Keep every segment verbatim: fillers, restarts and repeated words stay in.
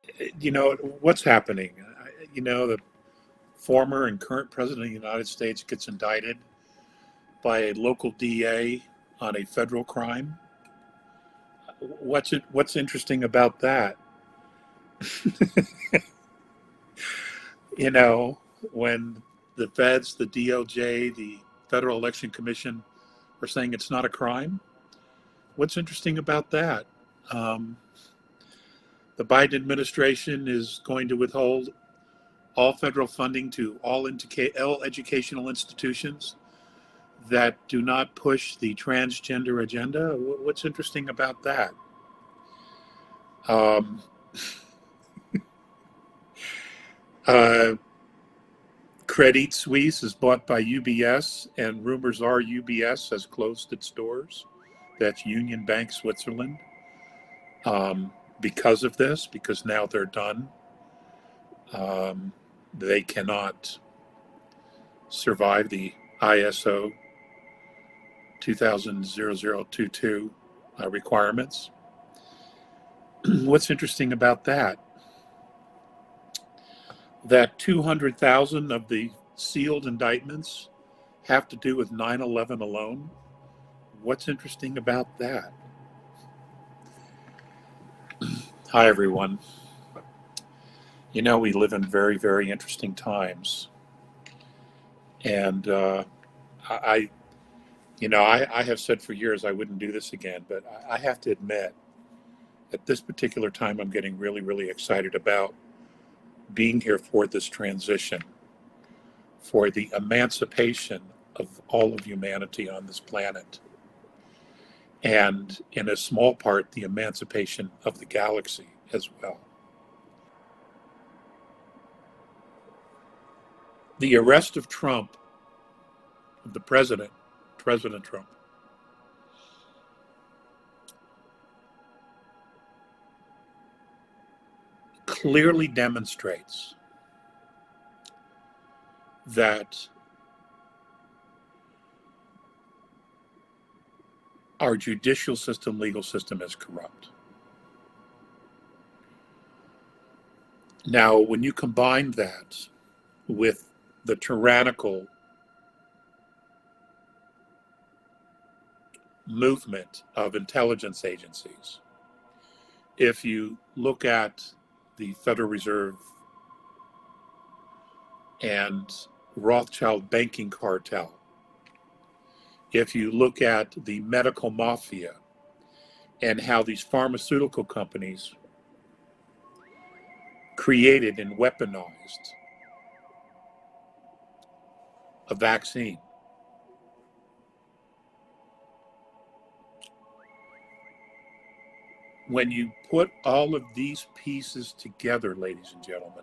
you know, what's happening? You know, the former and current president of the United States gets indicted by a local D A on a federal crime. What's it? What's interesting about that? You know, when the feds, the D O J, the Federal Election Commission are saying it's not a crime. What's interesting about that? Um, the Biden administration is going to withhold all federal funding to all, indica- all educational institutions that do not push the transgender agenda. What's interesting about that? Um, uh, Credit Suisse is bought by U B S, and rumors are U B S has closed its doors. That's Union Bank, Switzerland. Um, because of this, because now they're done, um, they cannot survive the I S O two thousand twenty-two uh, requirements. What's interesting about that? That two hundred thousand of the sealed indictments have to do with nine eleven alone. What's interesting about that? Hi, everyone. You know, we live in very, very interesting times. And uh, I, you know, I, I have said for years I wouldn't do this again, but I have to admit, at this particular time, I'm getting really, really excited about being here for this transition, for the emancipation of all of humanity on this planet, and in a small part, the emancipation of the galaxy as well. The arrest of Trump, of the president, President Trump, clearly demonstrates that our judicial system, legal system is corrupt. Now, when you combine that with the tyrannical movement of intelligence agencies, if you look at the Federal Reserve and Rothschild banking cartel, if you look at the medical mafia and how these pharmaceutical companies created and weaponized a vaccine, when you put all of these pieces together, ladies and gentlemen,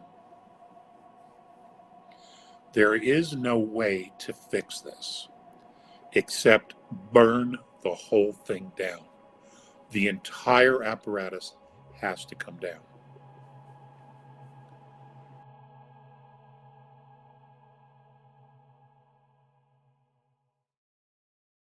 there is no way to fix this except burn the whole thing down. The entire apparatus has to come down.